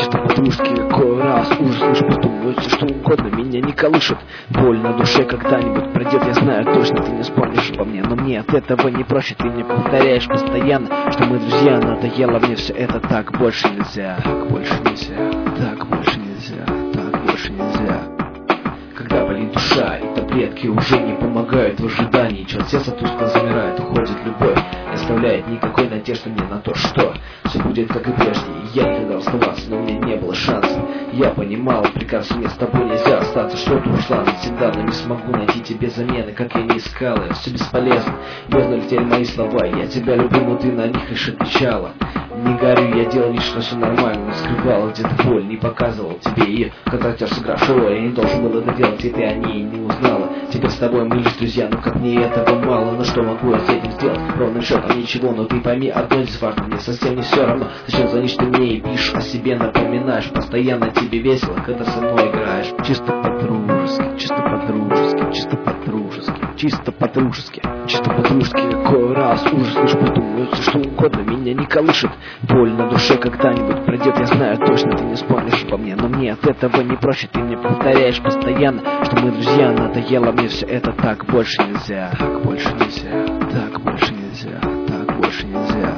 чисто по-дружески. Какой раз ужас, лишь подумаю, все что угодно меня не колышет. Боль на душе когда-нибудь пройдет, я знаю точно, ты не вспомнишь обо мне. Но мне от этого не проще, ты мне повторяешь постоянно, что мы друзья. Надоело мне все это, так больше нельзя. Так больше нельзя, так больше нельзя, так больше нельзя. Когда болит душа, и таблетки уже не помогают в ожидании. Чё сердце тускло замирает, уходит любовь, не оставляет никакой надежды мне на то, что все будет как и прежде. И я никогда расставаться, но у меня не было шанса. Я понимал, прекрасно, мне с тобой нельзя остаться. Что-то ушла навсегда, но не смогу найти тебе замены, как я не искал. И все бесполезно, бездну летели мои слова. Я тебя люблю, но ты на них лишь отвечала. Не горю, я делал вид, что все нормально, но скрывал где-то боль, не показывал тебе ее, как актер, сыгравший роль. Я не должен был это делать, и ты о ней не узнала. Теперь с тобой мы лишь друзья, но как мне этого мало. Но что могу я с этим сделать? Ровным счетом ничего, но ты пойми одно здесь важно, мне совсем не все равно. Зачем звонишь ты мне и пишешь о себе, напоминаешь, постоянно тебе весело, когда со мной играешь. Чисто по-дружески, чисто по-дружески, чисто по-дружески, чисто по-дружески, чисто по-дружески. Какой раз ужас, лишь подумаю, все что угодно меня не колышет. Боль на душе когда-нибудь пройдет, я знаю точно, ты не вспомнишь обо мне. Но мне от этого не проще, ты мне повторяешь постоянно, что мы друзья. Надоело мне все это, так больше нельзя. Так больше нельзя, так больше нельзя, так больше нельзя.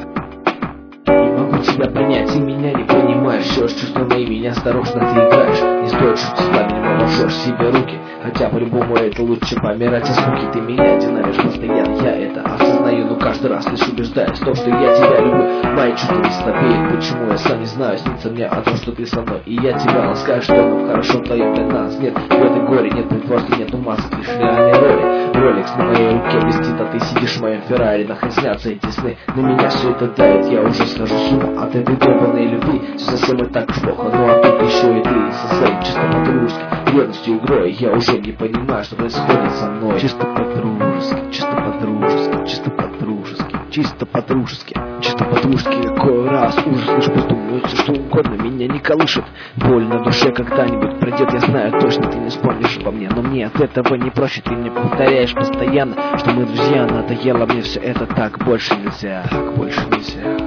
Не могу тебя понять, ты меня не понимаешь. Все с чувством имени, осторожно ты играешь. Не стоит шутить, пламенем обожжешь себе руки. Хотя по-любому это лучше помирать от скуки. Ты меня динамишь постоянно, я это осознаю, но каждый раз лишь убеждаюсь в том, что я тебя люблю. Мои чувства не слабеют, почему я сам не знаю. Снится мне о том, что ты со мной, и я тебя ласкаю, что нам хорошо вдвоем для нас. Нет в этой горе, нет притворства, нету масок, лишь реальные роли. Роликс на моей руке блестит, а ты сидишь в моем Феррари. Нахрен снятся эти сны, на меня все это давит. Я уже схожу с ума от этой гребаной любви. Все совсем и так уж плохо, ну а тут еще и ты со своей чисто по-дружески ревностью, игрой. Я уже не понимаю, что происходит со мной. Чисто по-дружески, чисто по-дружески, чисто по-дружески, чисто по-дружески, чисто по-дружески. Какой раз ужас, лишь подумаю, все что угодно меня не колышет. Боль на душе когда-нибудь пройдет, я знаю точно, ты не вспомнишь обо мне. Но мне от этого не проще, ты мне повторяешь постоянно, что мы друзья. Надоело мне все это, так больше нельзя. Так больше нельзя.